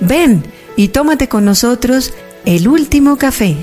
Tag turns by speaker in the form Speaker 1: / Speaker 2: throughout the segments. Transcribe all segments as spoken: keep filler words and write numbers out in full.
Speaker 1: Ven y tómate con nosotros el último café.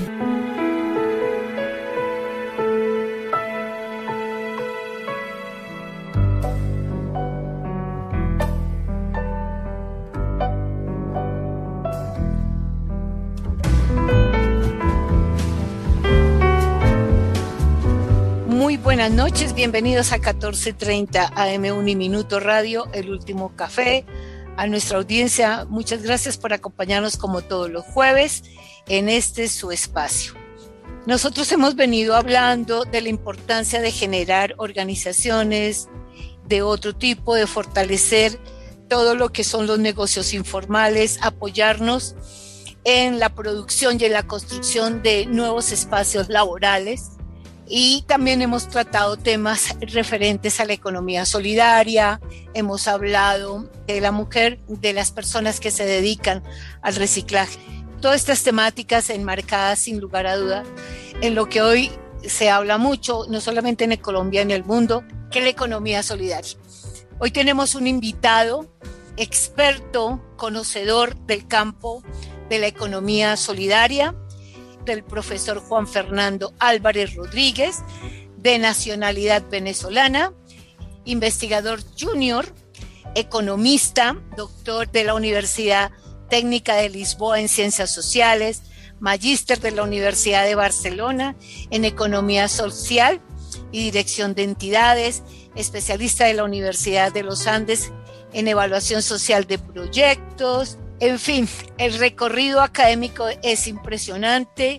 Speaker 2: Muy buenas noches, bienvenidos a catorce treinta A M Uniminuto Radio, el último café. A nuestra audiencia, muchas gracias por acompañarnos como todos los jueves en este su espacio. Nosotros hemos venido hablando de la importancia de generar organizaciones de otro tipo, de fortalecer todo lo que son los negocios informales, apoyarnos en la producción y en la construcción de nuevos espacios laborales. Y también hemos tratado temas referentes a la economía solidaria, hemos hablado de la mujer, de las personas que se dedican al reciclaje. Todas estas temáticas enmarcadas sin lugar a duda en lo que hoy se habla mucho, no solamente en Colombia, en el mundo, que es la economía solidaria. Hoy tenemos un invitado experto, conocedor del campo de la economía solidaria, del profesor Juan Fernando Álvarez Rodríguez, de nacionalidad venezolana, investigador junior, economista, doctor de la Universidad Técnica de Lisboa en Ciencias Sociales, magíster de la Universidad de Barcelona en Economía Social y Dirección de Entidades, especialista de la Universidad de los Andes en Evaluación Social de Proyectos. En fin, el recorrido académico es impresionante,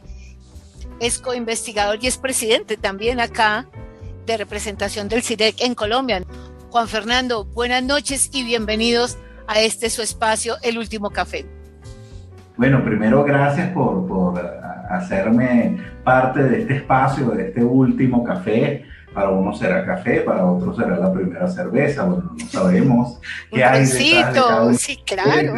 Speaker 2: es coinvestigador y es presidente también acá de representación del C I R E C en Colombia. Juan Fernando, buenas noches y bienvenidos a este su espacio, El Último Café.
Speaker 3: Bueno, primero gracias por, por hacerme parte de este espacio, de este último café. Para uno será café, para otro será la primera cerveza, bueno, no sabemos qué hay detrás de cada uno.
Speaker 2: Sí, claro.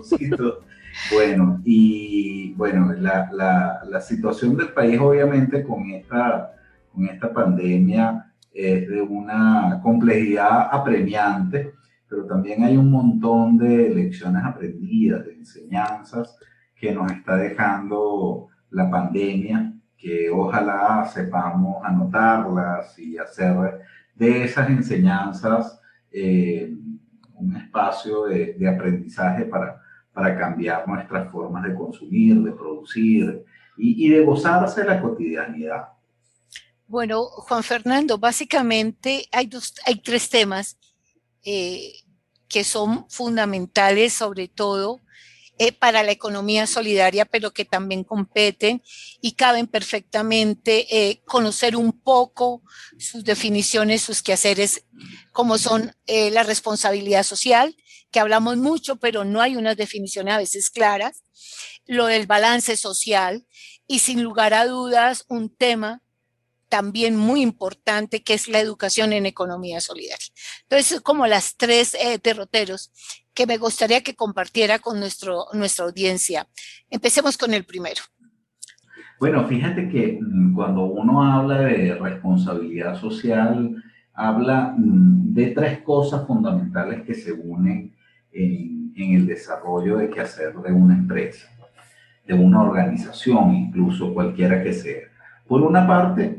Speaker 3: Bueno, y bueno, la, la, la situación del país obviamente con esta, con esta pandemia es de una complejidad apremiante, pero también hay un montón de lecciones aprendidas, de enseñanzas que nos está dejando la pandemia, que ojalá sepamos anotarlas y hacer de esas enseñanzas eh, un espacio de, de aprendizaje para, para cambiar nuestras formas de consumir, de producir y, y de gozarse la cotidianidad.
Speaker 2: Bueno, Juan Fernando, básicamente hay, dos, hay tres temas eh, que son fundamentales, sobre todo Eh, para la economía solidaria, pero que también competen y caben perfectamente eh, conocer un poco sus definiciones, sus quehaceres, como son eh, la responsabilidad social, que hablamos mucho, pero no hay unas definiciones a veces claras, lo del balance social y sin lugar a dudas un tema también muy importante que es la educación en economía solidaria. Entonces, como las tres eh, derroteros que me gustaría que compartiera con nuestro, nuestra audiencia. Empecemos con el primero.
Speaker 3: Bueno, fíjate que cuando uno habla de responsabilidad social, habla de tres cosas fundamentales que se unen en, en el desarrollo de qué hacer de una empresa, de una organización, incluso cualquiera que sea. Por una parte,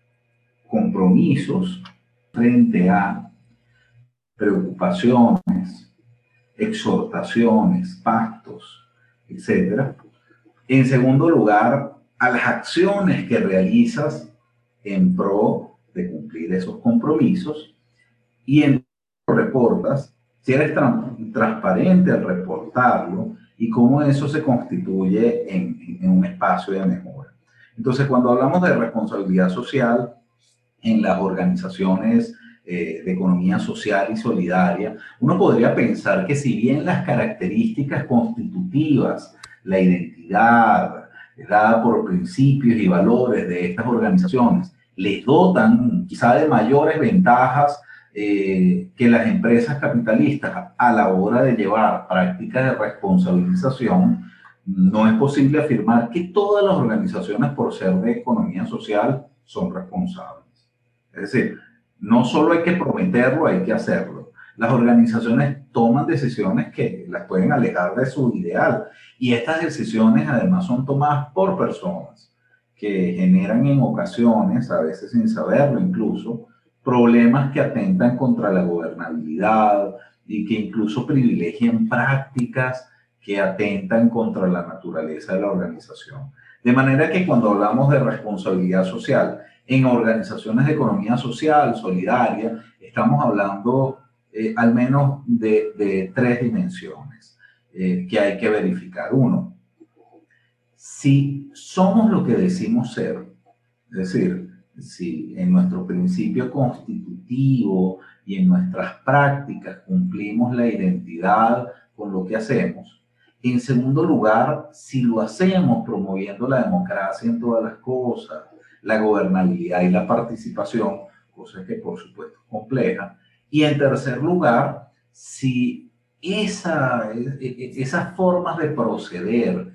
Speaker 3: compromisos frente a preocupaciones, exhortaciones, pactos, etcétera. En segundo lugar, a las acciones que realizas en pro de cumplir esos compromisos y en reportas, si eres tra- transparente al reportarlo y cómo eso se constituye en, en un espacio de mejora. Entonces, cuando hablamos de responsabilidad social en las organizaciones eh, de economía social y solidaria, uno podría pensar que si bien las características constitutivas, la identidad dada por principios y valores de estas organizaciones, les dotan quizá de mayores ventajas eh, que las empresas capitalistas a la hora de llevar prácticas de responsabilización, no es posible afirmar que todas las organizaciones, por ser de economía social, son responsables. Es decir, no solo hay que prometerlo, hay que hacerlo. las organizaciones toman decisiones que las pueden alejar de su ideal. Y estas decisiones además son tomadas por personas que generan en ocasiones, a veces sin saberlo incluso, problemas que atentan contra la gobernabilidad y que incluso privilegian prácticas que atentan contra la naturaleza de la organización. De manera que cuando hablamos de responsabilidad social en organizaciones de economía social, solidaria, estamos hablando eh, al menos de, de tres dimensiones eh, que hay que verificar. Uno, si somos lo que decimos ser, es decir, si en nuestro principio constitutivo y en nuestras prácticas cumplimos la identidad con lo que hacemos. En segundo lugar, si lo hacemos promoviendo la democracia en todas las cosas, la gobernabilidad y la participación, cosas que por supuesto es compleja. Y en tercer lugar, si esa, esas formas de proceder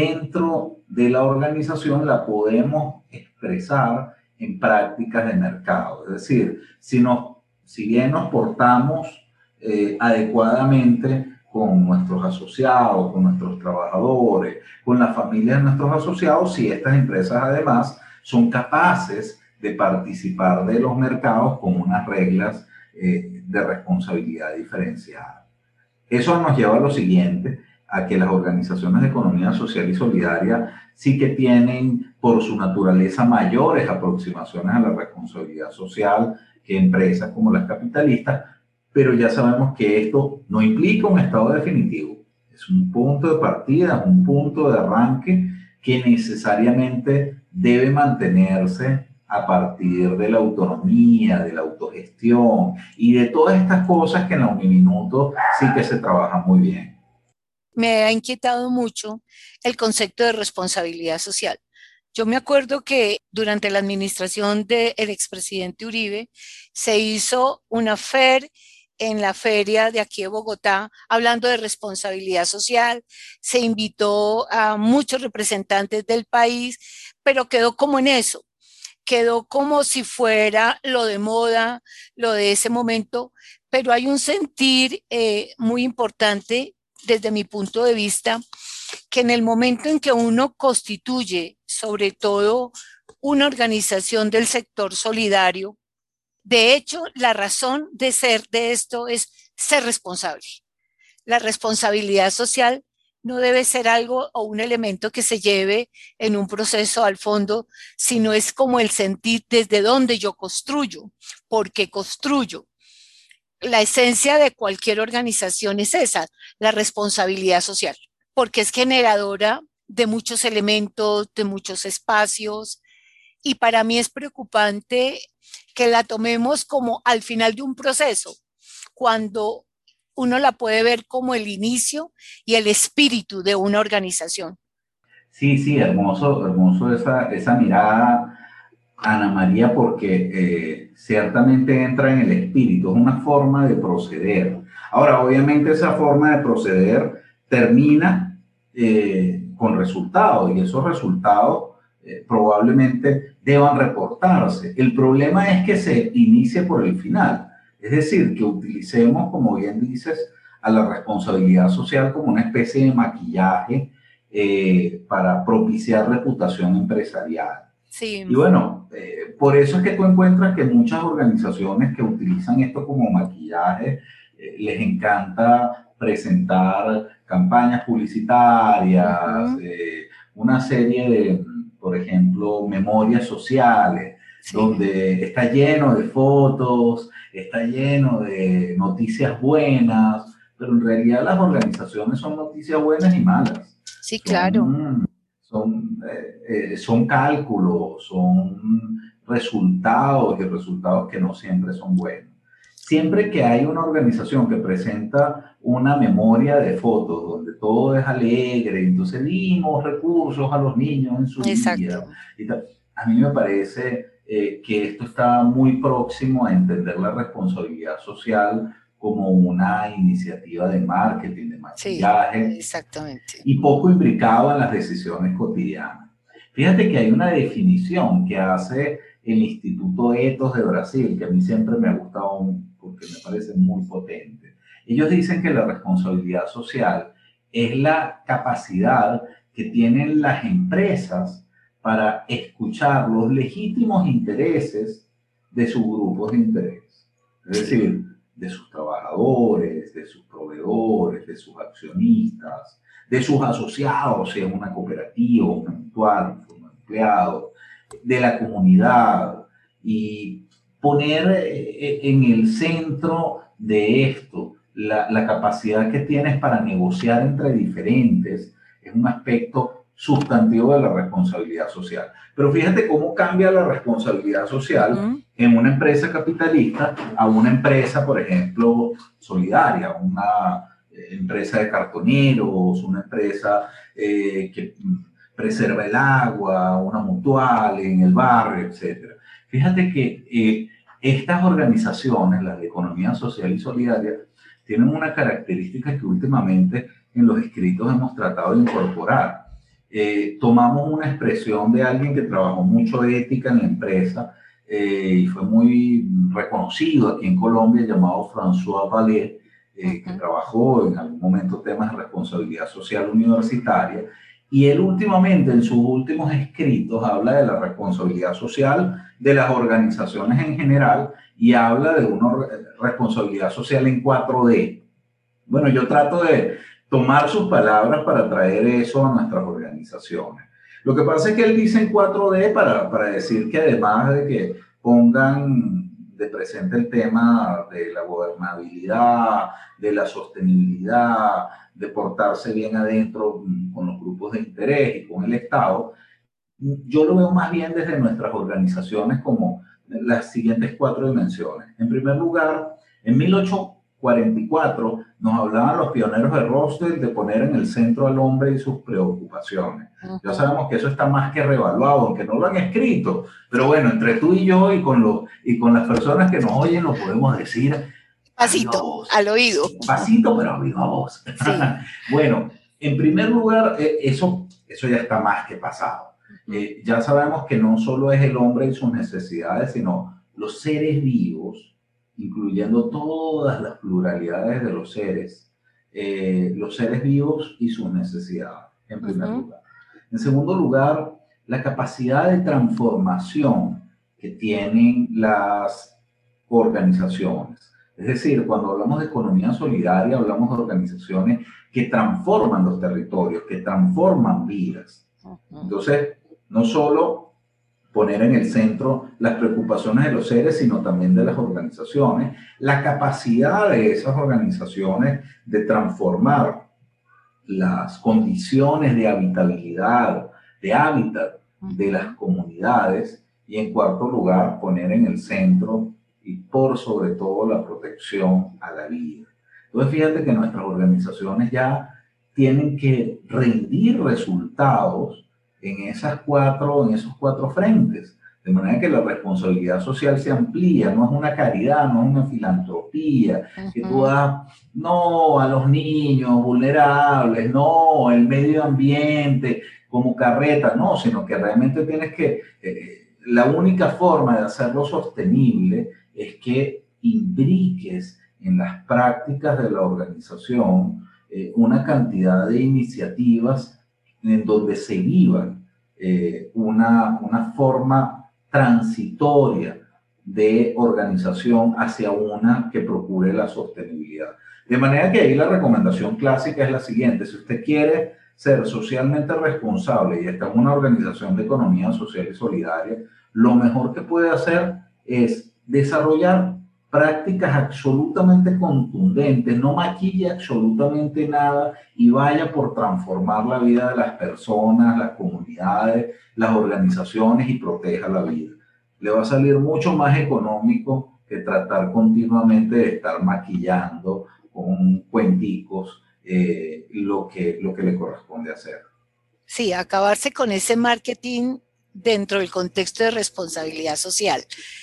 Speaker 3: dentro de la organización la podemos expresar en prácticas de mercado. Es decir, si, nos, si bien nos portamos eh, adecuadamente con nuestros asociados, con nuestros trabajadores, con la familia de nuestros asociados, si estas empresas además son capaces de participar de los mercados con unas reglas eh, de responsabilidad diferenciada. Eso nos lleva a lo siguiente, a que las organizaciones de economía social y solidaria sí que tienen por su naturaleza mayores aproximaciones a la responsabilidad social que empresas como las capitalistas, pero ya sabemos que esto no implica un estado definitivo, es un punto de partida, un punto de arranque que necesariamente debe mantenerse a partir de la autonomía, de la autogestión y de todas estas cosas que en la Uniminuto sí que se trabajan muy bien.
Speaker 2: Me ha inquietado mucho el concepto de responsabilidad social. Yo me acuerdo que durante la administración del expresidente Uribe se hizo una FER en la feria de aquí de Bogotá, hablando de responsabilidad social. Se invitó a muchos representantes del país, pero quedó como en eso, quedó como si fuera lo de moda, lo de ese momento, pero hay un sentir eh, muy importante desde mi punto de vista, que en el momento en que uno constituye, sobre todo, una organización del sector solidario, de hecho, la razón de ser de esto es ser responsable. La responsabilidad social no debe ser algo o un elemento que se lleve en un proceso al fondo, sino es como el sentir desde dónde yo construyo, porque construyo. La esencia de cualquier organización es esa, la responsabilidad social, porque es generadora de muchos elementos, de muchos espacios, y para mí es preocupante que la tomemos como al final de un proceso, cuando uno la puede ver como el inicio y el espíritu de una organización.
Speaker 3: Sí, sí, hermoso, hermoso esa, esa mirada, Ana María, porque eh, ciertamente entra en el espíritu, es una forma de proceder. Ahora, obviamente esa forma de proceder termina eh, con resultados y esos resultados eh, probablemente deban reportarse. El problema es que se inicie por el final, es decir, que utilicemos, como bien dices, a la responsabilidad social como una especie de maquillaje eh, para propiciar reputación empresarial.
Speaker 2: Sí.
Speaker 3: Y bueno, eh, por eso es que tú encuentras que muchas organizaciones que utilizan esto como maquillaje, eh, les encanta presentar campañas publicitarias, uh-huh. eh, una serie de, por ejemplo, memorias sociales, sí. donde está lleno de fotos, está lleno de noticias buenas, pero en realidad las organizaciones son noticias buenas y malas.
Speaker 2: Sí, claro.
Speaker 3: Son, son, eh, eh, son cálculos, son resultados y resultados que no siempre son buenos. Siempre que hay una organización que presenta una memoria de fotos donde todo es alegre, entonces dimos recursos a los niños en su
Speaker 2: Exacto.
Speaker 3: vida, y tal, a mí me parece eh, que esto está muy próximo a entender la responsabilidad social como una iniciativa de marketing, de maquillaje,
Speaker 2: sí, exactamente.
Speaker 3: y poco imbricado en las decisiones cotidianas. Fíjate que hay una definición que hace el Instituto Ethos de Brasil, que a mí siempre me ha gustado, que me parece muy potente. Ellos dicen que la responsabilidad social es la capacidad que tienen las empresas para escuchar los legítimos intereses de sus grupos de interés. Es decir, de sus trabajadores, de sus proveedores, de sus accionistas, de sus asociados, si es una cooperativa, una mutual, un empleado, de la comunidad, y poner en el centro de esto la, la capacidad que tienes para negociar entre diferentes es un aspecto sustantivo de la responsabilidad social. Pero fíjate cómo cambia la responsabilidad social uh-huh. en una empresa capitalista a una empresa, por ejemplo, solidaria, una empresa de cartoneros, una empresa eh, que preserva el agua, una mutual en el barrio, etcétera. Fíjate que eh, estas organizaciones, las de economía social y solidaria, tienen una característica que últimamente en los escritos hemos tratado de incorporar. Eh, tomamos una expresión de alguien que trabajó mucho de ética en la empresa eh, y fue muy reconocido aquí en Colombia, llamado François Vallée, eh, que trabajó en algún momento temas de responsabilidad social universitaria, y él últimamente en sus últimos escritos habla de la responsabilidad social de las organizaciones en general y habla de una responsabilidad social en cuatro D. Bueno, yo trato de tomar sus palabras para traer eso a nuestras organizaciones. Lo que pasa es que él dice en cuatro D para, para decir que además de que pongan de presente el tema de la gobernabilidad, de la sostenibilidad, de portarse bien adentro con los grupos de interés y con el Estado, yo lo veo más bien desde nuestras organizaciones como las siguientes cuatro dimensiones. En primer lugar, en mil ochocientos cuarenta y cuatro nos hablaban los pioneros de Roosevelt de poner en el centro al hombre y sus preocupaciones. Uh-huh. Ya sabemos que eso está más que revaluado, aunque no lo han escrito, pero bueno, entre tú y yo y con, lo, y con las personas que nos oyen lo podemos decir
Speaker 2: pasito, al oído.
Speaker 3: Pasito, pero a viva voz. Sí. Bueno, en primer lugar, eh, eso, eso ya está más que pasado. Uh-huh. Eh, ya sabemos que no solo es el hombre y sus necesidades, sino los seres vivos, incluyendo todas las pluralidades de los seres, eh, los seres vivos y sus necesidades, en primer uh-huh. lugar. En segundo lugar, la capacidad de transformación que tienen las organizaciones. Es decir, cuando hablamos de economía solidaria, hablamos de organizaciones que transforman los territorios, que transforman vidas. Uh-huh. Entonces, no solo poner en el centro las preocupaciones de los seres, sino también de las organizaciones, la capacidad de esas organizaciones de transformar las condiciones de habitabilidad, de hábitat de las comunidades, y en cuarto lugar, poner en el centro y por sobre todo la protección a la vida. Entonces, fíjate que nuestras organizaciones ya tienen que rendir resultados en, esas cuatro, en esos cuatro frentes, de manera que la responsabilidad social se amplía, no es una caridad, no es una filantropía, uh-huh. que tú das, no, a los niños vulnerables, no, el medio ambiente como carreta, no, sino que realmente tienes que, eh, la única forma de hacerlo sostenible es que imbriques en las prácticas de la organización eh, una cantidad de iniciativas en donde se vivan eh, una, una forma transitoria de organización hacia una que procure la sostenibilidad. De manera que ahí la recomendación clásica es la siguiente: si usted quiere ser socialmente responsable y está en una organización de economía social y solidaria, lo mejor que puede hacer es desarrollar prácticas absolutamente contundentes, no maquille absolutamente nada y vaya por transformar la vida de las personas, las comunidades, las organizaciones y proteja la vida. Le va a salir mucho más económico que tratar continuamente de estar maquillando con cuenticos eh, lo, que, lo que le corresponde hacer.
Speaker 2: Sí, acabarse con ese marketing dentro del contexto de responsabilidad social.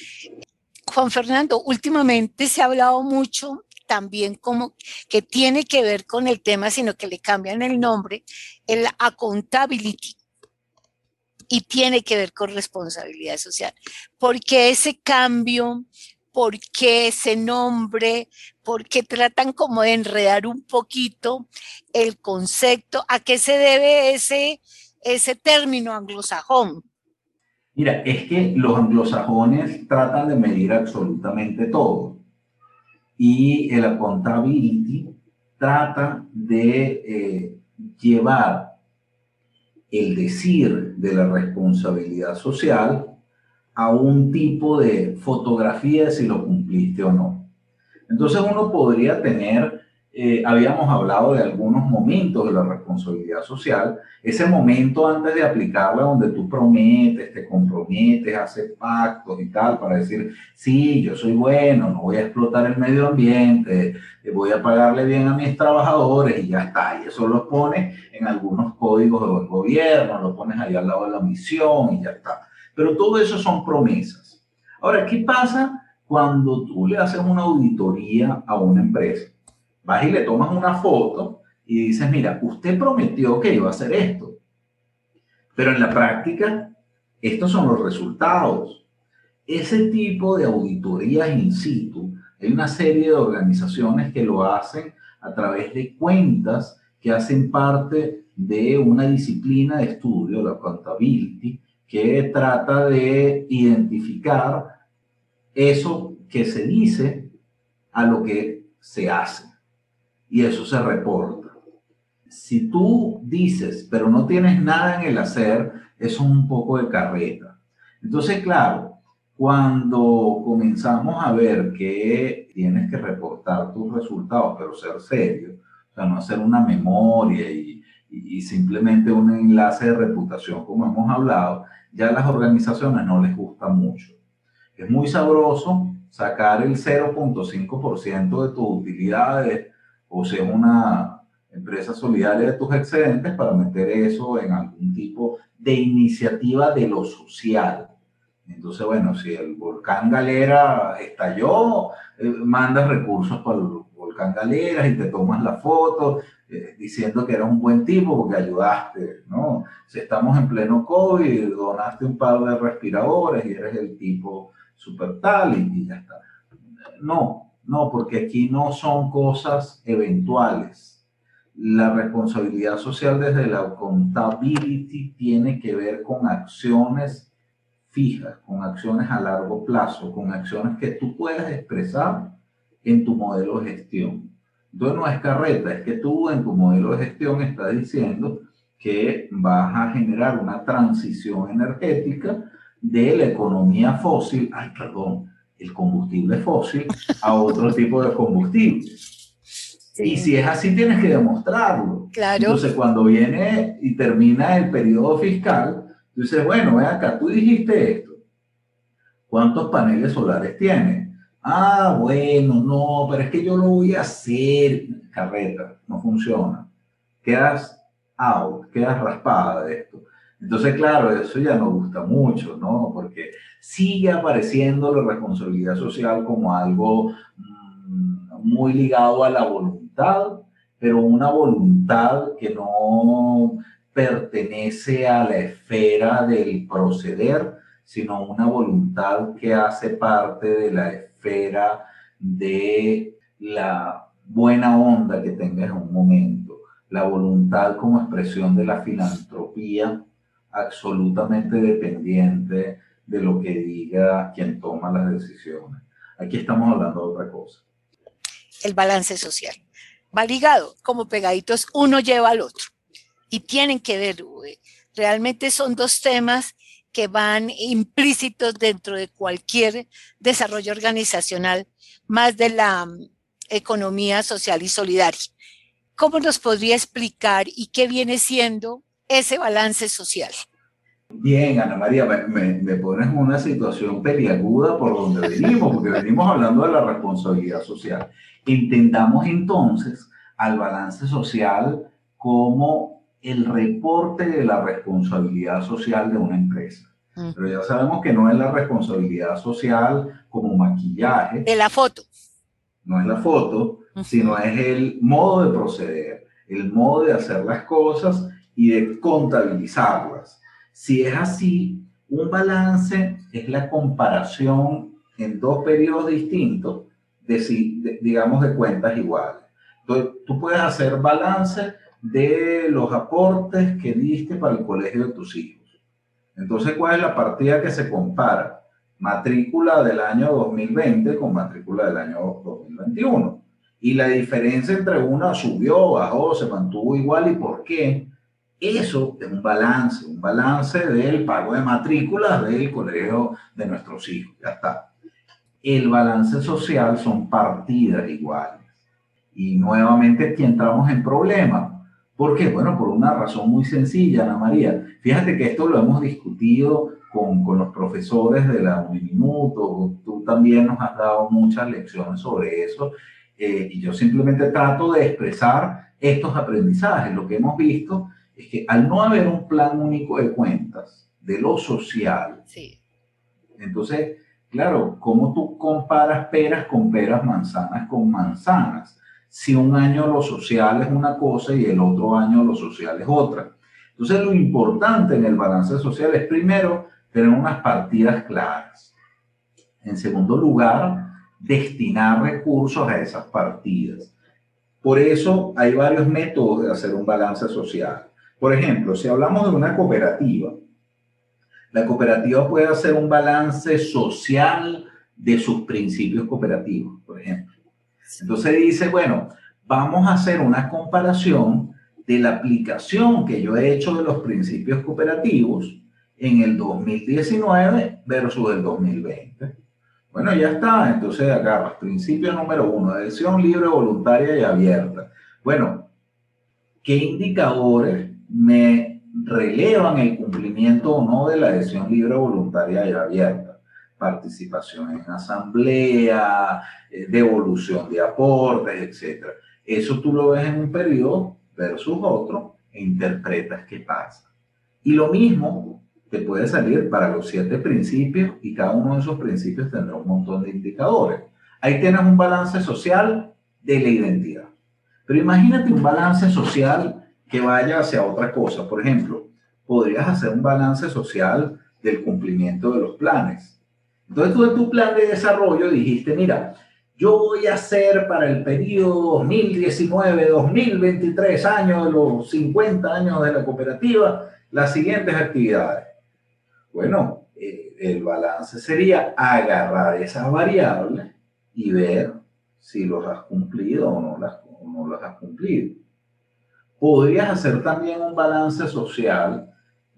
Speaker 2: Juan Fernando, últimamente se ha hablado mucho también como que tiene que ver con el tema, sino que le cambian el nombre, el accountability, y tiene que ver con responsabilidad social. ¿Por qué ese cambio ¿Por qué ese nombre? ¿Por qué tratan como de enredar un poquito el concepto? ¿A qué se debe ese, ese término anglosajón?
Speaker 3: Mira, es que los anglosajones tratan de medir absolutamente todo y el accountability trata de eh, llevar el decir de la responsabilidad social a un tipo de fotografía de si lo cumpliste o no. Entonces uno podría tener, eh, habíamos hablado de algunos momentos de la responsabilidad social, ese momento antes de aplicarla donde tú prometes, te comprometes, haces pactos y tal para decir, sí, yo soy bueno, no voy a explotar el medio ambiente, voy a pagarle bien a mis trabajadores y ya está. Y eso lo pones en algunos códigos del gobierno, lo pones ahí al lado de la misión y ya está. Pero todo eso son promesas. Ahora, ¿qué pasa cuando tú le haces una auditoría a una empresa? Vas y le tomas una foto y dices, mira, usted prometió que iba a hacer esto, pero en la práctica, estos son los resultados. Ese tipo de auditorías in situ, hay una serie de organizaciones que lo hacen a través de cuentas que hacen parte de una disciplina de estudio, la accountability, que trata de identificar eso que se dice a lo que se hace. Y eso se reporta. Si tú dices, pero no tienes nada en el hacer, eso es un poco de carreta. Entonces, claro, cuando comenzamos a ver que tienes que reportar tus resultados, pero ser serio, o sea, no hacer una memoria y, y, y simplemente un enlace de reputación, como hemos hablado, ya a las organizaciones no les gusta mucho. Es muy sabroso sacar el cero punto cinco por ciento de tus utilidades, o si es una empresa solidaria, de tus excedentes, para meter eso en algún tipo de iniciativa de lo social. Entonces, bueno, si el volcán Galera estalló, eh, mandas recursos para el volcán Galera y te tomas la foto eh, diciendo que era un buen tipo porque ayudaste, ¿no? Si estamos en pleno COVID, donaste un par de respiradores y eres el tipo super tal y, y ya está. No, no, porque aquí no son cosas eventuales. La responsabilidad social desde la accountability tiene que ver con acciones fijas, con acciones a largo plazo, con acciones que tú puedas expresar en tu modelo de gestión. Entonces no es carreta, es que tú en tu modelo de gestión estás diciendo que vas a generar una transición energética de la economía fósil, ay, perdón, el combustible fósil, a otro tipo de combustible. Sí. Y si es así, tienes que demostrarlo.
Speaker 2: Claro.
Speaker 3: Entonces, cuando viene y termina el periodo fiscal, tú dices, bueno, ven acá, tú dijiste esto. ¿Cuántos paneles solares tienes? Ah, bueno, no, pero es que yo lo voy a hacer. Carreta, no funciona. Quedas out, quedas raspada de esto. Entonces, claro, eso ya nos gusta mucho, ¿no? Porque sigue apareciendo la responsabilidad social como algo mmm, muy ligado a la voluntad, pero una voluntad que no pertenece a la esfera del proceder, sino una voluntad que hace parte de la esfera de la buena onda que tengas en un momento. La voluntad como expresión de la filantropía, absolutamente dependiente de lo que diga quien toma las decisiones. Aquí estamos hablando de otra cosa.
Speaker 2: El balance social. Va ligado, como pegaditos, uno lleva al otro. Y tienen que ver, realmente son dos temas que van implícitos dentro de cualquier desarrollo organizacional, más de la economía social y solidaria. ¿Cómo nos podría explicar y qué viene siendo ese balance social?
Speaker 3: Bien, Ana María, me, me, me pones en una situación peliaguda por donde venimos, porque venimos hablando de la responsabilidad social. Entendamos entonces al balance social como el reporte de la responsabilidad social de una empresa. Uh-huh. Pero ya sabemos que no es la responsabilidad social como maquillaje.
Speaker 2: De la foto.
Speaker 3: No es la foto, uh-huh. sino es el modo de proceder, el modo de hacer las cosas y de contabilizarlas. Si es así, un balance es la comparación en dos periodos distintos, de, de, digamos, de cuentas iguales. Entonces, tú puedes hacer balance de los aportes que diste para el colegio de tus hijos. Entonces, ¿cuál es la partida que se compara? Matrícula del año dos mil veinte con matrícula del año dos mil veintiuno. Y la diferencia entre una subió, bajó, se mantuvo igual. ¿Y por qué? Eso es un balance, un balance del pago de matrículas del colegio de nuestros hijos. Ya está. El balance social son partidas iguales. Y nuevamente aquí entramos en problemas. ¿Por qué? Bueno, por una razón muy sencilla, Ana María. Fíjate que esto lo hemos discutido con, con los profesores de la Uniminuto. Tú también nos has dado muchas lecciones sobre eso. Eh, y yo simplemente trato de expresar estos aprendizajes. Lo que hemos visto es que al no haber un plan único de cuentas de lo social,
Speaker 2: sí.
Speaker 3: Entonces, claro, ¿cómo tú comparas peras con peras, manzanas con manzanas? Si un año lo social es una cosa y el otro año lo social es otra. Entonces, lo importante en el balance social es, primero, tener unas partidas claras. En segundo lugar, destinar recursos a esas partidas. Por eso hay varios métodos de hacer un balance social. Por ejemplo, si hablamos de una cooperativa, la cooperativa puede hacer un balance social de sus principios cooperativos, por ejemplo. Entonces dice, bueno, vamos a hacer una comparación de la aplicación que yo he hecho de los principios cooperativos en el dos mil diecinueve versus el dos mil veinte. Bueno, ya está. Entonces agarras principio número uno, adhesión libre, voluntaria y abierta. Bueno, ¿qué indicadores me relevan el cumplimiento o no de la adhesión libre, voluntaria y abierta? Participación en asamblea, devolución de aportes, etcétera. Eso tú lo ves en un periodo versus otro e interpretas qué pasa. Y lo mismo te puede salir para los siete principios y cada uno de esos principios tendrá un montón de indicadores. Ahí tienes un balance social de la identidad. Pero imagínate un balance social que vaya hacia otra cosa. Por ejemplo, podrías hacer un balance social del cumplimiento de los planes. Entonces tú en tu plan de desarrollo dijiste, mira, yo voy a hacer para el periodo dos mil diecinueve dos mil veintitrés, años de los cincuenta años de la cooperativa, las siguientes actividades. Bueno, eh, el balance sería agarrar esas variables y ver si los has cumplido o no las, o no las has cumplido. Podrías hacer también un balance social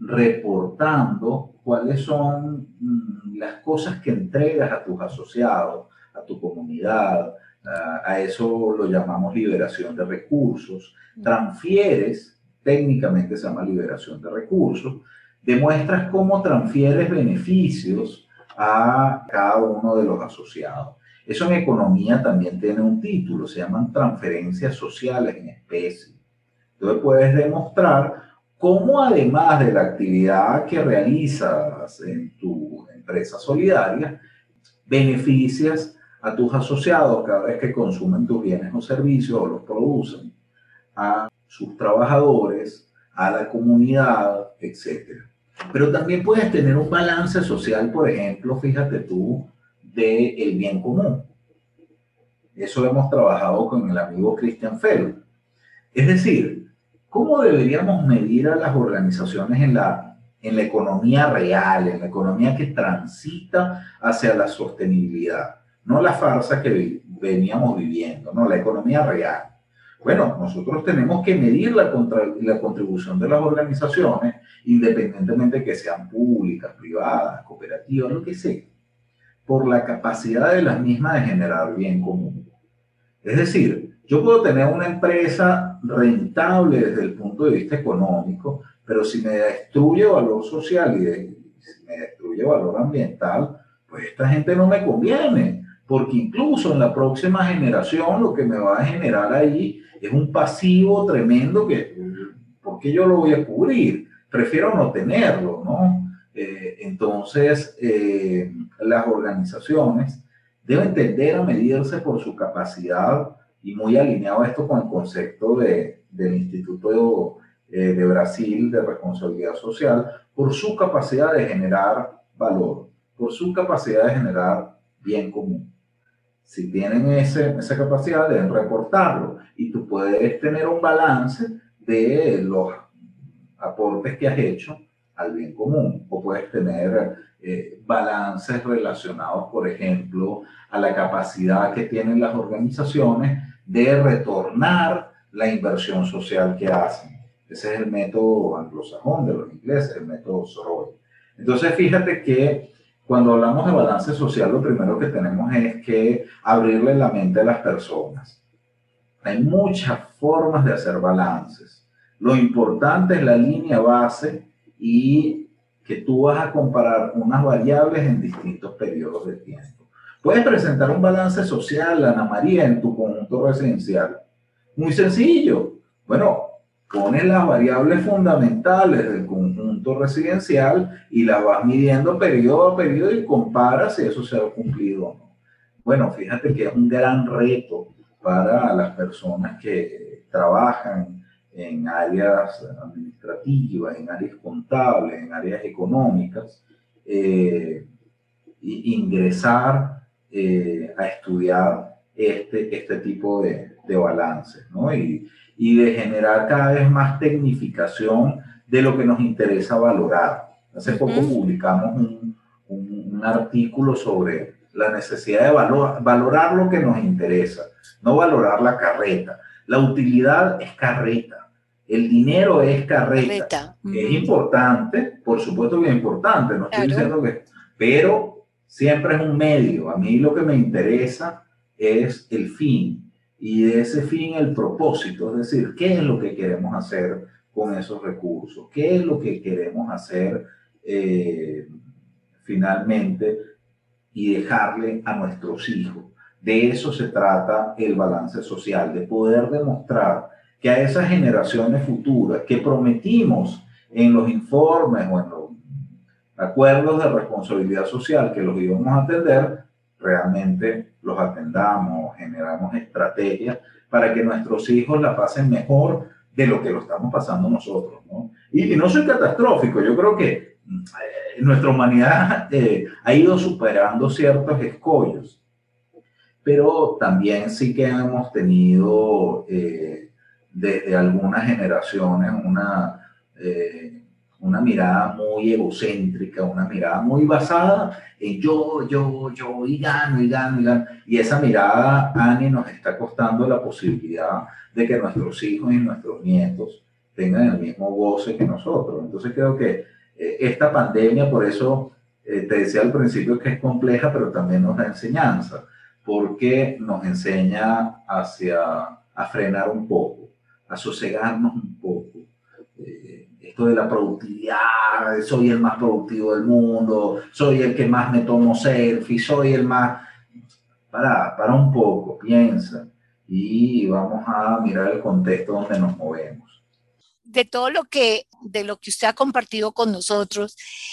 Speaker 3: reportando cuáles son mmm, las cosas que entregas a tus asociados, a tu comunidad. A, a eso lo llamamos liberación de recursos. Transfieres, técnicamente se llama liberación de recursos, demuestras cómo transfieres beneficios a cada uno de los asociados. Eso en economía también tiene un título, se llaman transferencias sociales en especie. Entonces puedes demostrar cómo además de la actividad que realizas en tu empresa solidaria, beneficias a tus asociados cada vez que consumen tus bienes o servicios o los producen, a sus trabajadores, a la comunidad, etcétera. Pero también puedes tener un balance social, por ejemplo, fíjate tú, del bien común. Eso lo hemos trabajado con el amigo Christian Feld. Es decir, ¿cómo deberíamos medir a las organizaciones en la, en la economía real, en la economía que transita hacia la sostenibilidad? No la farsa que veníamos viviendo, no, la economía real. Bueno, nosotros tenemos que medir la, contra, la contribución de las organizaciones, independientemente que sean públicas, privadas, cooperativas, lo que sea, por la capacidad de las mismas de generar bien común. Es decir, yo puedo tener una empresa rentable desde el punto de vista económico, pero si me destruye valor social y de, si me destruye valor ambiental, pues esta gente no me conviene, porque incluso en la próxima generación lo que me va a generar ahí es un pasivo tremendo que, ¿por qué yo lo voy a cubrir? Prefiero no tenerlo, ¿no? Eh, entonces, eh, las organizaciones deben tender a medirse por su capacidad, y muy alineado esto con el concepto de, del Instituto de, de Brasil de Responsabilidad Social, por su capacidad de generar valor, por su capacidad de generar bien común. Si tienen ese, esa capacidad, deben reportarlo y tú puedes tener un balance de los aportes que has hecho al bien común, o puedes tener eh, balances relacionados, por ejemplo, a la capacidad que tienen las organizaciones de retornar la inversión social que hacen. Ese es el método anglosajón de los ingleses, el método Soroy. Entonces, fíjate que cuando hablamos de balance social, lo primero que tenemos es que abrirle la mente a las personas. Hay muchas formas de hacer balances. Lo importante es la línea base y que tú vas a comparar unas variables en distintos periodos de tiempo. Puedes presentar un balance social, Ana María, en tu conjunto residencial. Muy sencillo. Bueno, pones las variables fundamentales del conjunto residencial y las vas midiendo periodo a periodo y comparas si eso se ha cumplido o no. Bueno, fíjate que es un gran reto para las personas que trabajan en áreas administrativas, en áreas contables, en áreas económicas, eh, ingresar eh, a estudiar este, este tipo de, de balances, ¿no? Y, y de generar cada vez más tecnificación de lo que nos interesa valorar. Hace poco uh-huh. publicamos un, un, un artículo sobre la necesidad de valor, valorar lo que nos interesa, no valorar la carreta. La utilidad es carreta, el dinero es carreta. carreta. Uh-huh. Es importante, por supuesto que es importante, no estoy claro. diciendo que... Pero siempre es un medio. A mí lo que me interesa es el fin. Y de ese fin el propósito, es decir, ¿qué es lo que queremos hacer con esos recursos? ¿Qué es lo que queremos hacer eh, finalmente y dejarle a nuestros hijos? De eso se trata el balance social, de poder demostrar que a esas generaciones futuras que prometimos en los informes o en los acuerdos de responsabilidad social que los íbamos a atender, realmente los atendamos, generamos estrategias para que nuestros hijos la pasen mejor de lo que lo estamos pasando nosotros, ¿no? Y, y no soy catastrófico, yo creo que eh, nuestra humanidad eh, ha ido superando ciertos escollos, pero también sí que hemos tenido eh, desde algunas generaciones una... Eh, una mirada muy egocéntrica, una mirada muy basada en yo, yo, yo, y gano, y gano, y gano. Y esa mirada, Ani, nos está costando la posibilidad de que nuestros hijos y nuestros nietos tengan el mismo goce que nosotros. Entonces creo que eh, esta pandemia, por eso eh, te decía al principio que es compleja, pero también nos da enseñanza, porque nos enseña hacia, a frenar un poco, a sosegarnos un poco. Eh, esto de la productividad, soy el más productivo del mundo, soy el que más me tomo selfie, soy el más... Para, para un poco, piensa y vamos a mirar el contexto donde nos movemos.
Speaker 2: De todo lo que, de lo que usted ha compartido con nosotros,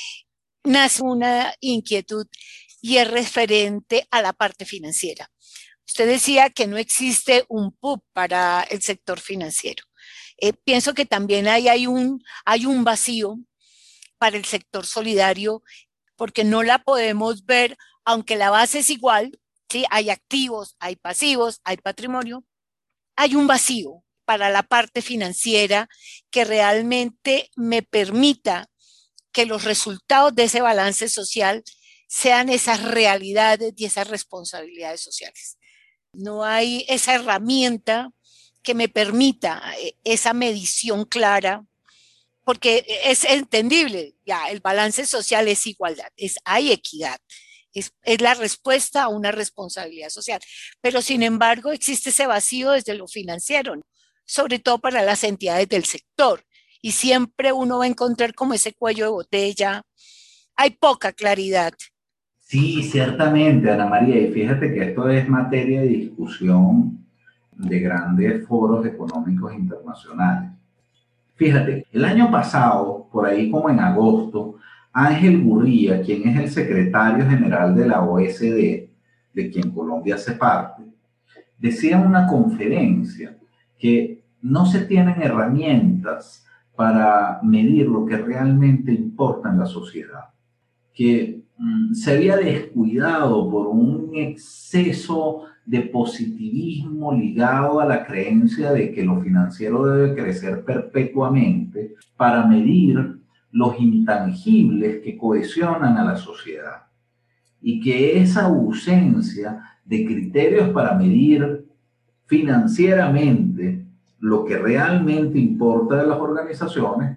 Speaker 2: nace una inquietud y es referente a la parte financiera. Usted decía que no existe un P U B para el sector financiero. Eh, pienso que también hay, hay, un, hay un vacío para el sector solidario porque no la podemos ver, aunque la base es igual, ¿sí? Hay activos, hay pasivos, hay patrimonio, hay un vacío para la parte financiera que realmente me permita que los resultados de ese balance social sean esas realidades y esas responsabilidades sociales. No hay esa herramienta que me permita esa medición clara, porque es entendible, ya el balance social es igualdad, es, hay equidad, es, es la respuesta a una responsabilidad social, pero sin embargo existe ese vacío desde lo financiero, ¿no? Sobre todo para las entidades del sector, y siempre uno va a encontrar como ese cuello de botella, hay poca claridad.
Speaker 3: Sí, ciertamente, Ana María, y fíjate que esto es materia de discusión de grandes foros económicos internacionales. Fíjate, el año pasado, por ahí como en agosto, Ángel Gurría, quien es el secretario general de la O E C D, de quien Colombia hace parte, decía en una conferencia que no se tienen herramientas para medir lo que realmente importa en la sociedad, que mm, se había descuidado por un exceso de positivismo ligado a la creencia de que lo financiero debe crecer perpetuamente para medir los intangibles que cohesionan a la sociedad, y que esa ausencia de criterios para medir financieramente lo que realmente importa de las organizaciones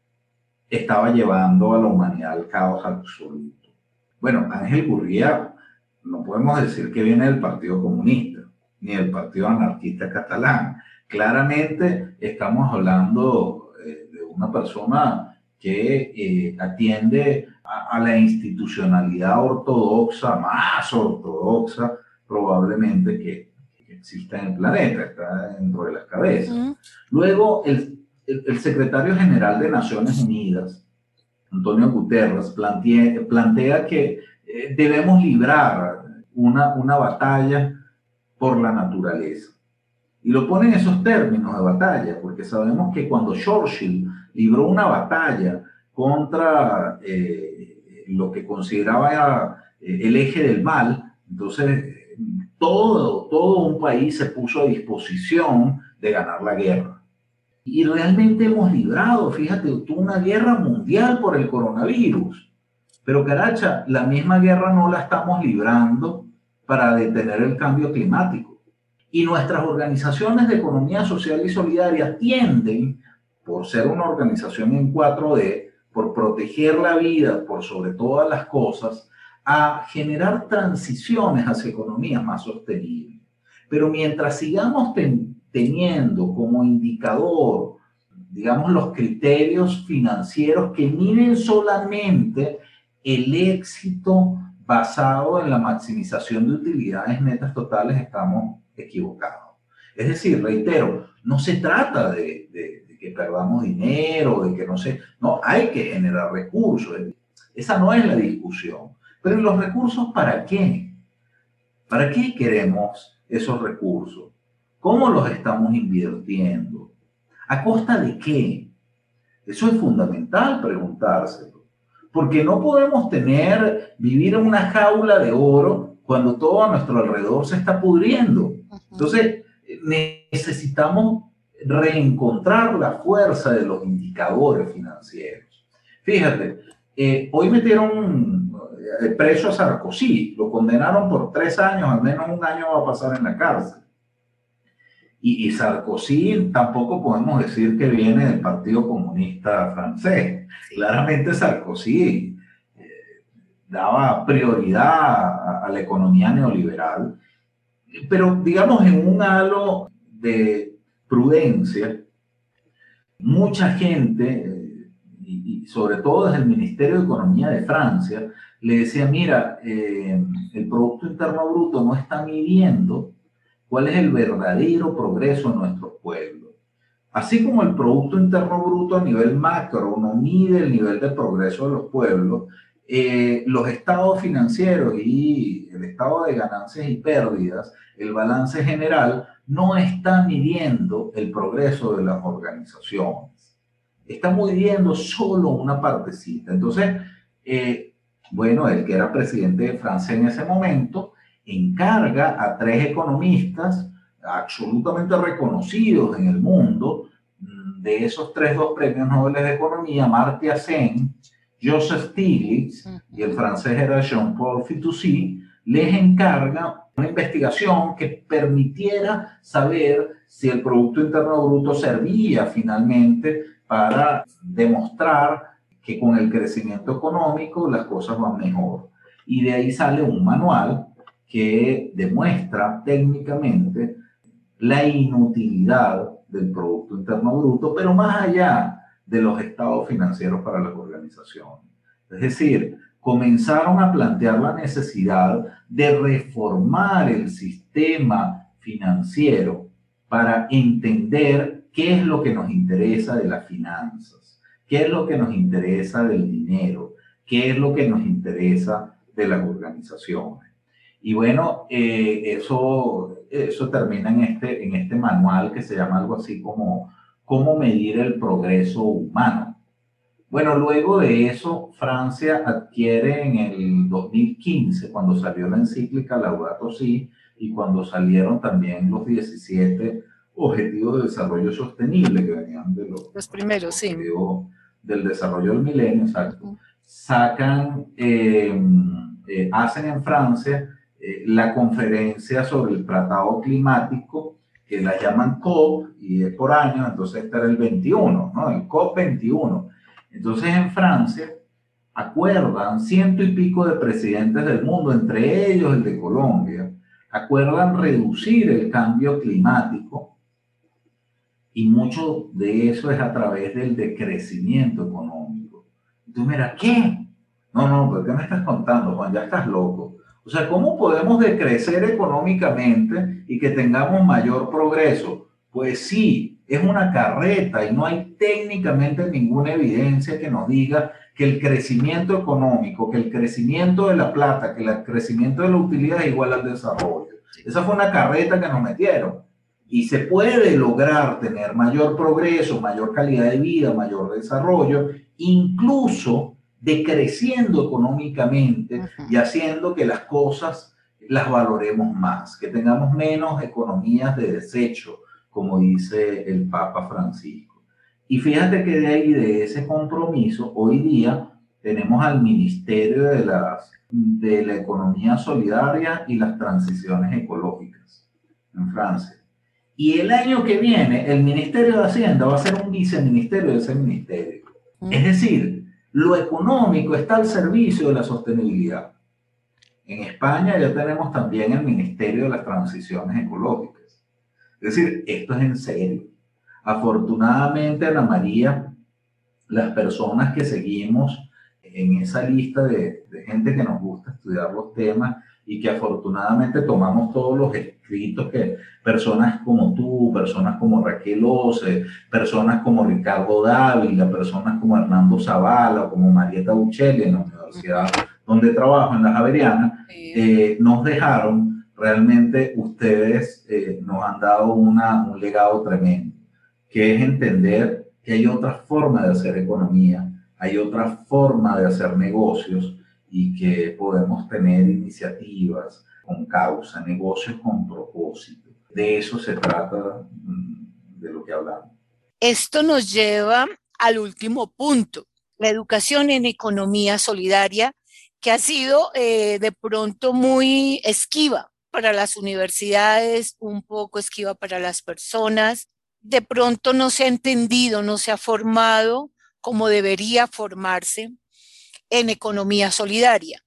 Speaker 3: estaba llevando a la humanidad al caos absoluto. Bueno, Ángel Gurría no podemos decir que viene del Partido Comunista ni del Partido Anarquista Catalán. Claramente estamos hablando eh, de una persona que eh, atiende a, a la institucionalidad ortodoxa, más ortodoxa probablemente que, que exista en el planeta, está dentro de las cabezas. Uh-huh. Luego, el, el, el secretario general de Naciones Unidas, Antonio Guterres, plantea, plantea que eh, debemos librar una, una batalla por la naturaleza. Y lo pone en esos términos de batalla, porque sabemos que cuando Churchill libró una batalla contra eh, lo que consideraba eh, el eje del mal, entonces todo, todo un país se puso a disposición de ganar la guerra. Y realmente hemos librado, fíjate, una guerra mundial por el coronavirus. Pero caracha, la misma guerra no la estamos librando para detener el cambio climático. Y nuestras organizaciones de economía social y solidaria tienden, por ser una organización en cuatro D, por proteger la vida por sobre todas las cosas, a generar transiciones hacia economías más sostenibles. Pero mientras sigamos ten, teniendo como indicador, digamos, los criterios financieros que miden solamente el éxito basado en la maximización de utilidades netas totales, estamos equivocados. Es decir, reitero, no se trata de, de, de que perdamos dinero, de que no se... No, hay que generar recursos. Esa no es la discusión. Pero los recursos, ¿para qué? ¿Para qué queremos esos recursos? ¿Cómo los estamos invirtiendo? ¿A costa de qué? Eso es fundamental preguntárselo. Porque no podemos tener, vivir en una jaula de oro cuando todo a nuestro alrededor se está pudriendo. Entonces, necesitamos reencontrar la fuerza de los indicadores financieros. Fíjate, eh, hoy metieron preso a Sarkozy, lo condenaron por tres años, al menos un año va a pasar en la cárcel. Y, y Sarkozy tampoco podemos decir que viene del Partido Comunista francés. Claramente Sarkozy eh, daba prioridad a, a la economía neoliberal, pero digamos en un halo de prudencia, mucha gente, eh, y, y sobre todo desde el Ministerio de Economía de Francia, le decía, mira, eh, el Producto Interno Bruto no está midiendo cuál es el verdadero progreso en nuestros pueblos. Así como el Producto Interno Bruto a nivel macro no mide el nivel de progreso de los pueblos, eh, los estados financieros y el estado de ganancias y pérdidas, el balance general, no está midiendo el progreso de las organizaciones. Está midiendo solo una partecita. Entonces, eh, bueno, el que era presidente de Francia en ese momento encarga a tres economistas absolutamente reconocidos en el mundo, de esos tres dos premios Nobel de Economía, Amartya Sen, Joseph Stiglitz y el francés era Jean-Paul Fitoussi, les encarga una investigación que permitiera saber si el Producto Interno Bruto servía finalmente para demostrar que con el crecimiento económico las cosas van mejor. Y de ahí sale un manual que demuestra técnicamente la inutilidad del Producto Interno Bruto, pero más allá de los estados financieros para las organizaciones. Es decir, comenzaron a plantear la necesidad de reformar el sistema financiero para entender qué es lo que nos interesa de las finanzas, qué es lo que nos interesa del dinero, qué es lo que nos interesa de las organizaciones. Y bueno, eh, eso, eso termina en este, en este manual que se llama algo así como cómo medir el progreso humano. Bueno, luego de eso, Francia adquiere en el dos mil quince, cuando salió la encíclica Laudato Si, y cuando salieron también los diecisiete Objetivos de Desarrollo Sostenible, que venían de los,
Speaker 2: los primeros,
Speaker 3: los
Speaker 2: sí.
Speaker 3: objetivos del desarrollo del milenio, exacto, sacan, eh, eh, hacen en Francia eh, la conferencia sobre el tratado climático, que la llaman COP, y es por año, entonces este era el veintiuno, ¿no? El COP veintiuno. Entonces en Francia acuerdan ciento y pico de presidentes del mundo, entre ellos el de Colombia, acuerdan reducir el cambio climático, y mucho de eso es a través del decrecimiento económico. Entonces, mira, ¿qué? No, no, ¿pero qué me estás contando, Juan? Ya estás loco. O sea, ¿cómo podemos decrecer económicamente y que tengamos mayor progreso? Pues sí, es una carreta y no hay técnicamente ninguna evidencia que nos diga que el crecimiento económico, que el crecimiento de la plata, que el crecimiento de la utilidad es igual al desarrollo. Esa fue una carreta que nos metieron. Y se puede lograr tener mayor progreso, mayor calidad de vida, mayor desarrollo, incluso decreciendo económicamente uh-huh. y haciendo que las cosas las valoremos más, que tengamos menos economías de desecho, como dice el Papa Francisco. Y fíjate que de ahí, de ese compromiso, hoy día tenemos al Ministerio de, las, de la Economía Solidaria y las Transiciones Ecológicas en Francia. Y el año que viene, el Ministerio de Hacienda va a ser un viceministerio de ese ministerio. Mm. Es decir, lo económico está al servicio de la sostenibilidad. En España ya tenemos también el Ministerio de las Transiciones Ecológicas. Es decir, esto es en serio. Afortunadamente, Ana María, las personas que seguimos en esa lista de, de gente que nos gusta estudiar los temas y que afortunadamente tomamos todos los escritos que personas como tú, personas como Raquel Ose, personas como Ricardo Dávila, personas como Hernando Zavala, como Marieta Uccelli en la universidad donde trabajo, en la Javeriana, eh, nos dejaron, realmente ustedes eh, nos han dado una, un legado tremendo, que es entender que hay otra forma de hacer economía, hay otra forma de hacer negocios, y que podemos tener iniciativas con causa, negocios con propósito. De eso se trata, de lo que hablamos.
Speaker 2: Esto nos lleva al último punto, la educación en economía solidaria, que ha sido eh, de pronto muy esquiva para las universidades, un poco esquiva para las personas. De pronto no se ha entendido, no se ha formado como debería formarse en economía solidaria.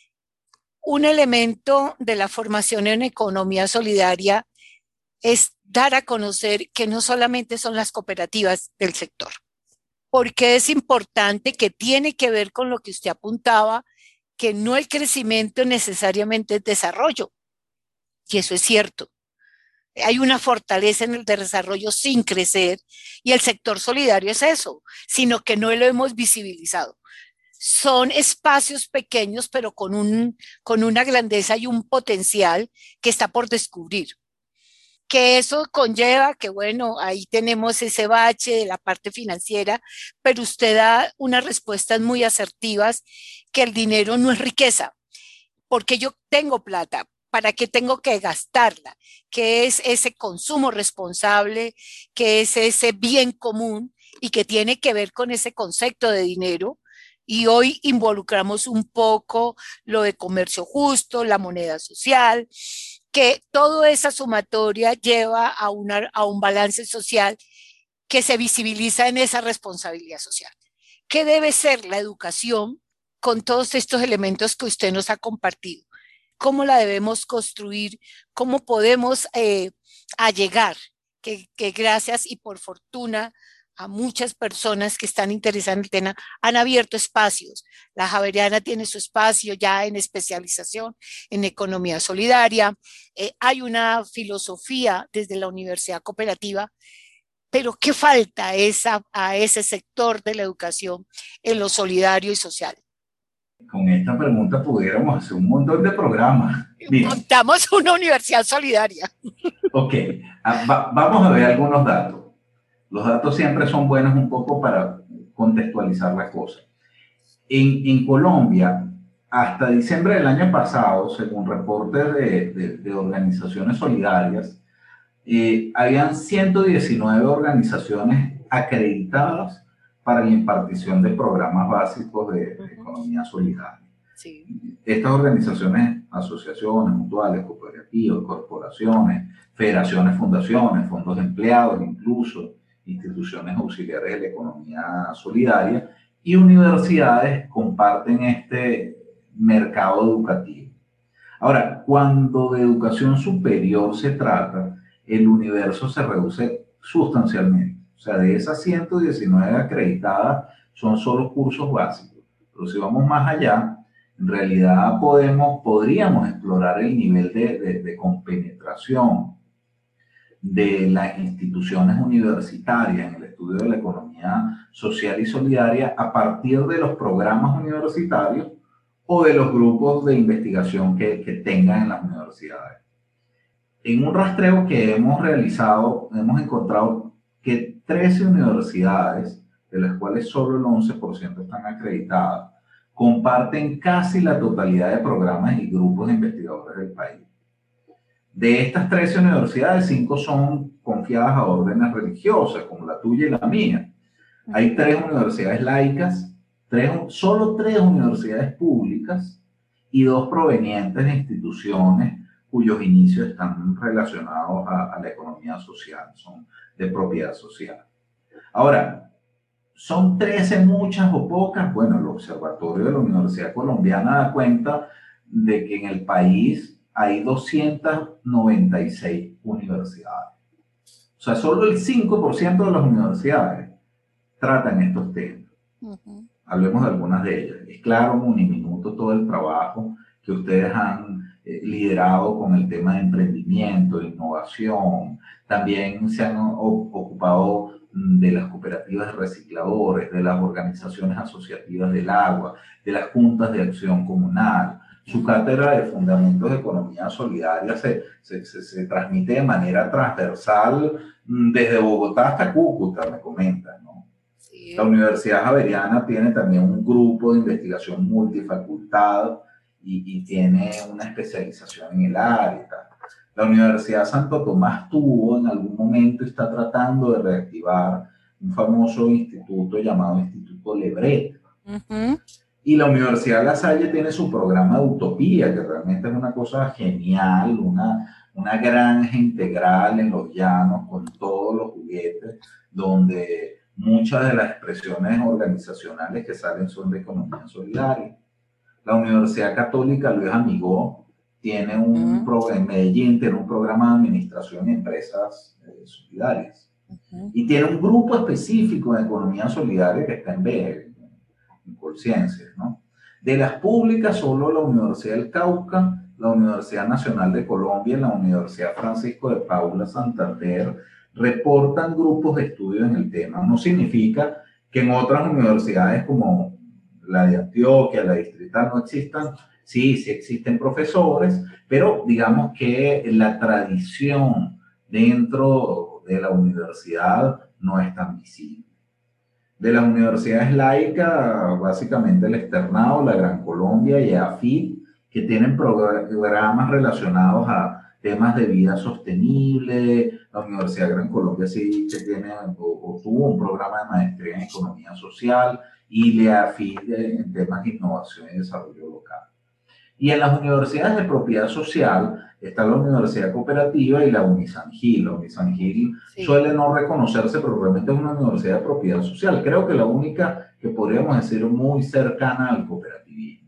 Speaker 2: Un elemento de la formación en economía solidaria es dar a conocer que no solamente son las cooperativas del sector, porque es importante, que tiene que ver con lo que usted apuntaba, que no el crecimiento necesariamente es desarrollo, y eso es cierto. Hay una fortaleza en el desarrollo sin crecer, y el sector solidario es eso, sino que no lo hemos visibilizado. Son espacios pequeños, pero con, un, con una grandeza y un potencial que está por descubrir. Que eso conlleva que, bueno, ahí tenemos ese bache de la parte financiera, pero usted da unas respuestas muy asertivas, que el dinero no es riqueza, porque yo tengo plata, ¿para qué tengo que gastarla? Que es ese consumo responsable, que es ese bien común y que tiene que ver con ese concepto de dinero. Y hoy involucramos un poco lo de comercio justo, la moneda social, que toda esa sumatoria lleva a, una, a un balance social que se visibiliza en esa responsabilidad social. ¿Qué debe ser la educación con todos estos elementos que usted nos ha compartido? ¿Cómo la debemos construir? ¿Cómo podemos eh, allegar? Que, que gracias y por fortuna a muchas personas que están interesadas en el tema han abierto espacios. La Javeriana tiene su espacio ya en especialización en economía solidaria. Eh, hay una filosofía desde la Universidad Cooperativa, pero ¿qué falta esa, a ese sector de la educación en lo solidario y social?
Speaker 3: Con esta pregunta pudiéramos hacer un montón de programas.
Speaker 2: Bien. Montamos una universidad solidaria.
Speaker 3: Ok, va, vamos a ver algunos datos. Los datos siempre son buenos un poco para contextualizar la cosa. En, en Colombia, hasta diciembre del año pasado, según reportes de, de, de organizaciones solidarias, eh, habían ciento diecinueve organizaciones acreditadas para la impartición de programas básicos de, de economía solidaria. Sí. Estas organizaciones, asociaciones, mutuales, cooperativas, corporaciones, federaciones, fundaciones, fondos de empleados, incluso instituciones auxiliares de la economía solidaria y universidades comparten este mercado educativo. Ahora, cuando de educación superior se trata, el universo se reduce sustancialmente. O sea, de esas ciento diecinueve acreditadas son solo cursos básicos. Pero si vamos más allá, en realidad podemos, podríamos explorar el nivel de, de, de compenetración de las instituciones universitarias en el estudio de la economía social y solidaria a partir de los programas universitarios o de los grupos de investigación que, que tengan en las universidades. En un rastreo que hemos realizado, hemos encontrado que trece universidades, de las cuales solo el once por ciento están acreditadas, comparten casi la totalidad de programas y grupos de investigadores del país. De estas trece universidades, cinco son confiadas a órdenes religiosas, como la tuya y la mía. Hay tres universidades laicas, tres, solo tres universidades públicas y dos provenientes de instituciones cuyos inicios están relacionados a, a la economía social, son de propiedad social. Ahora, ¿son trece muchas o pocas? Bueno, el Observatorio de la Universidad Colombiana da cuenta de que en el país hay doscientas noventa y seis universidades. O sea, solo el cinco por ciento de las universidades tratan estos temas. Uh-huh. Hablemos de algunas de ellas. Es claro, en Uniminuto, todo el trabajo que ustedes han eh, liderado con el tema de emprendimiento, de innovación. También se han o, ocupado de las cooperativas de recicladores, de las organizaciones asociativas del agua, de las juntas de acción comunal. Su cátedra de Fundamentos de Economía Solidaria se, se, se, se transmite de manera transversal desde Bogotá hasta Cúcuta, me comentan, ¿no? Sí. La Universidad Javeriana tiene también un grupo de investigación multifacultad y, y tiene una especialización en el área. La Universidad Santo Tomás tuvo en algún momento, está tratando de reactivar un famoso instituto llamado Instituto Lebret. Uh-huh. Y la Universidad La Salle tiene su programa de Utopía, que realmente es una cosa genial, una, una granja integral en los llanos con todos los juguetes, donde muchas de las expresiones organizacionales que salen son de economía solidaria. La Universidad Católica Luis Amigó tiene un uh-huh. programa, en Medellín tiene un programa de administración de empresas eh, solidarias. Uh-huh. Y tiene un grupo específico de economía solidaria que está en B, en Colciencias, ¿no? De las públicas, solo la Universidad del Cauca, la Universidad Nacional de Colombia y la Universidad Francisco de Paula Santander reportan grupos de estudio en el tema. No significa que en otras universidades como la de Antioquia, la distrital, no existan. Sí, sí existen profesores, pero digamos que la tradición dentro de la universidad no es tan visible. De las universidades laicas, básicamente el Externado, la Gran Colombia y A F I, que tienen programas relacionados a temas de vida sostenible. La Universidad Gran Colombia sí que tiene o, o tuvo un programa de maestría en economía social y la A F I en temas de innovación y desarrollo local. Y en las universidades de propiedad social está la Universidad Cooperativa y la Unisangil. La Unisangil sí. suele no reconocerse, pero realmente es una universidad de propiedad social. Creo que la única que podríamos decir muy cercana al cooperativismo.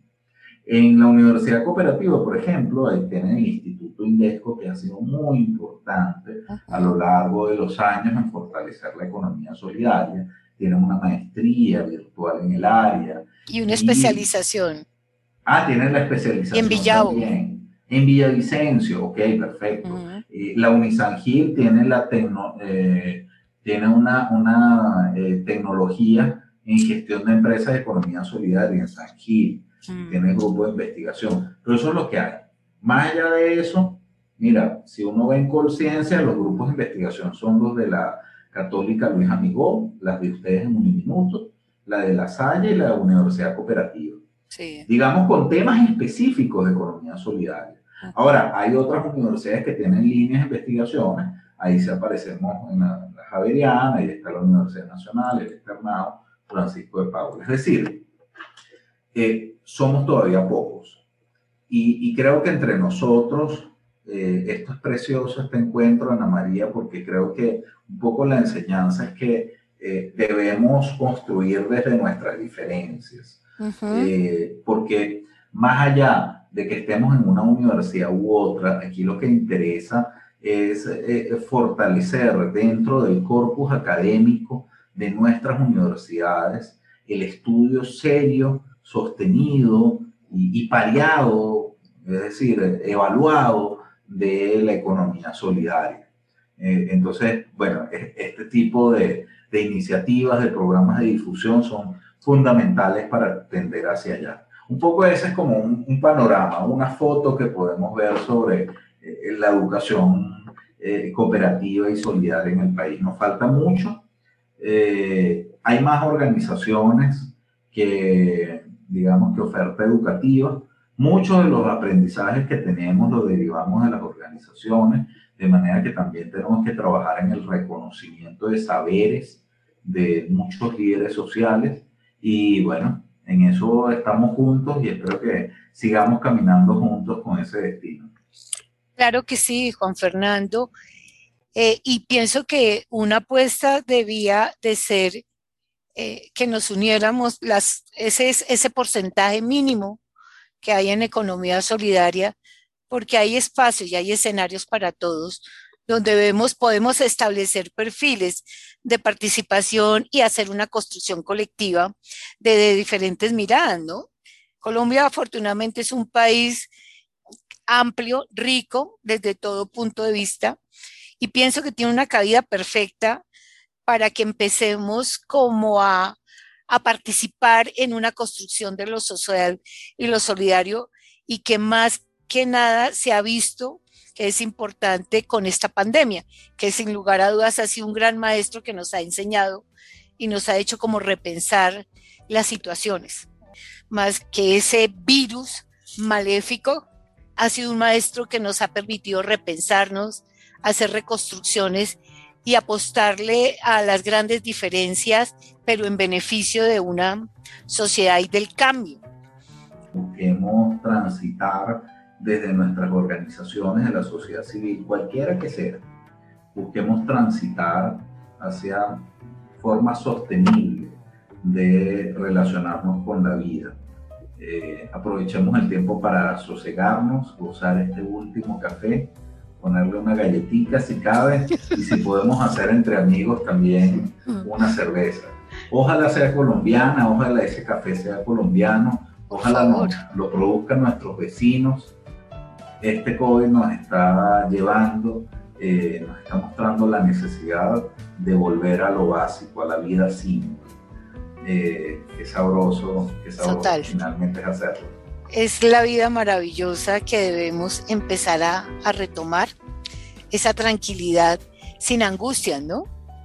Speaker 3: En la Universidad Cooperativa, por ejemplo, ahí tienen el Instituto Indesco, que ha sido muy importante uh-huh. a lo largo de los años en fortalecer la economía solidaria. Tienen una maestría virtual en el área.
Speaker 2: Y una y, especialización.
Speaker 3: Ah, tienen la especialización.
Speaker 2: Y en Villavo.
Speaker 3: También. En Villavicencio, ok, perfecto. Uh-huh. eh, la Unisangil tiene, la tecno, eh, tiene una, una eh, tecnología en gestión de empresas de economía solidaria en San Gil. Uh-huh. Tiene grupo de investigación. Pero eso es lo que hay. Más allá de eso, mira, si uno ve en Colciencia, los grupos de investigación son los de la Católica Luis Amigó, las de ustedes en Uniminuto, la de La Salle y la Universidad Cooperativa.
Speaker 2: Sí.
Speaker 3: Digamos, con temas específicos de economía solidaria. Ahora, hay otras universidades que tienen líneas de investigaciones. Ahí sí aparecemos en la, la Javeriana, ahí está la Universidad Nacional, el Externado, Francisco de Paula. Es decir, eh, somos todavía pocos. Y, y creo que entre nosotros, eh, esto es precioso, este encuentro, Ana María, porque creo que un poco la enseñanza es que eh, debemos construir desde nuestras diferencias. Uh-huh. eh, porque más allá de que estemos en una universidad u otra, aquí lo que interesa es eh, fortalecer dentro del corpus académico de nuestras universidades el estudio serio, sostenido y, y pareado, es decir, evaluado de la economía solidaria. Eh, entonces, bueno, este tipo de, de iniciativas, de programas de difusión son fundamentales para tender hacia allá. Un poco ese es como un, un panorama, una foto que podemos ver sobre eh, la educación eh, cooperativa y solidaria en el país. Nos falta mucho. Eh, hay más organizaciones que, digamos, que oferta educativa. Muchos de los aprendizajes que tenemos los derivamos de las organizaciones, de manera que también tenemos que trabajar en el reconocimiento de saberes de muchos líderes sociales. Y bueno, en eso estamos juntos y espero que sigamos caminando juntos con ese destino.
Speaker 2: Claro que sí, Juan Fernando. Eh, y pienso que una apuesta debía de ser eh, que nos uniéramos las, ese, ese porcentaje mínimo que hay en economía solidaria, porque hay espacios y hay escenarios para todos, donde vemos, podemos establecer perfiles de participación y hacer una construcción colectiva de, de diferentes miradas, ¿no? Colombia afortunadamente es un país amplio, rico desde todo punto de vista, y pienso que tiene una cabida perfecta para que empecemos como a, a participar en una construcción de lo social y lo solidario, y que más que nada se ha visto que es importante con esta pandemia, que sin lugar a dudas ha sido un gran maestro que nos ha enseñado y nos ha hecho como repensar las situaciones. Más que ese virus maléfico, ha sido un maestro que nos ha permitido repensarnos, hacer reconstrucciones y apostarle a las grandes diferencias, pero en beneficio de una sociedad y del cambio.
Speaker 3: Busquemos transitar desde nuestras organizaciones de la sociedad civil, cualquiera que sea, busquemos transitar hacia formas sostenibles de relacionarnos con la vida. Eh, aprovechemos el tiempo para sosegarnos, gozar este último café, ponerle una galletita si cabe, y si podemos hacer entre amigos también una cerveza. Ojalá sea colombiana, ojalá ese café sea colombiano, ojalá no, lo produzcan nuestros vecinos. Este COVID nos está llevando, eh, nos está mostrando la necesidad de volver a lo básico, a la vida simple. Eh, qué sabroso, qué sabroso Total. Finalmente es hacerlo.
Speaker 2: Es la vida maravillosa que debemos empezar a, a retomar, esa tranquilidad sin angustias, ¿no?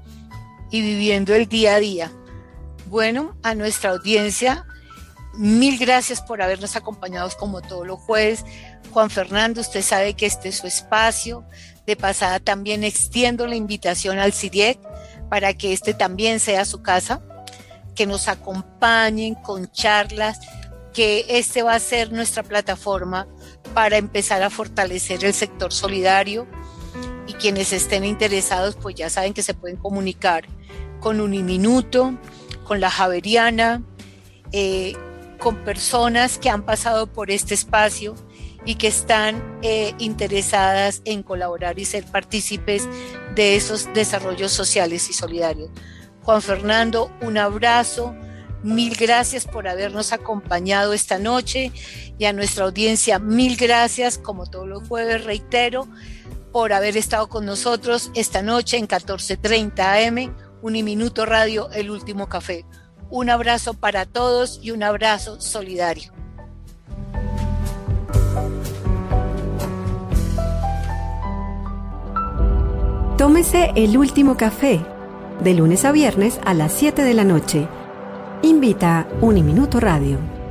Speaker 2: Y viviendo el día a día. Bueno, a nuestra audiencia, mil gracias por habernos acompañado como todos los jueves. Juan Fernando, usted sabe que este es su espacio. De pasada también extiendo la invitación al C I D I E C para que este también sea su casa, que nos acompañen con charlas, que este va a ser nuestra plataforma para empezar a fortalecer el sector solidario, y quienes estén interesados pues ya saben que se pueden comunicar con Uniminuto, con la Javeriana, eh, con personas que han pasado por este espacio y que están eh, interesadas en colaborar y ser partícipes de esos desarrollos sociales y solidarios. Juan Fernando, un abrazo, mil gracias por habernos acompañado esta noche, y a nuestra audiencia mil gracias, como todos los jueves reitero, por haber estado con nosotros esta noche en catorce treinta A M, Uniminuto Radio, El Último Café. Un abrazo para todos y un abrazo solidario.
Speaker 1: Tómese El Último Café, de lunes a viernes a las siete de la noche, Invita Uniminuto Radio.